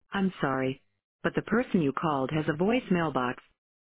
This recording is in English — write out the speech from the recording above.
I'm sorry, but the person you called has a voice mailbox